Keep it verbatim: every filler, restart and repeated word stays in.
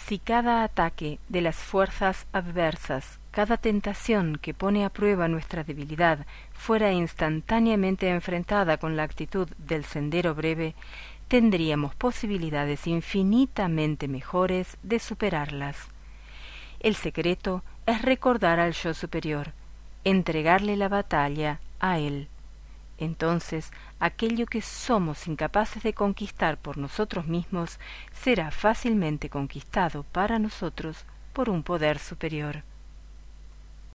Si cada ataque de las fuerzas adversas, cada tentación que pone a prueba nuestra debilidad fuera instantáneamente enfrentada con la actitud del sendero breve, tendríamos posibilidades infinitamente mejores de superarlas. El secreto es recordar al yo superior, entregarle la batalla a él. Entonces, aquello que somos incapaces de conquistar por nosotros mismos será fácilmente conquistado para nosotros por un poder superior.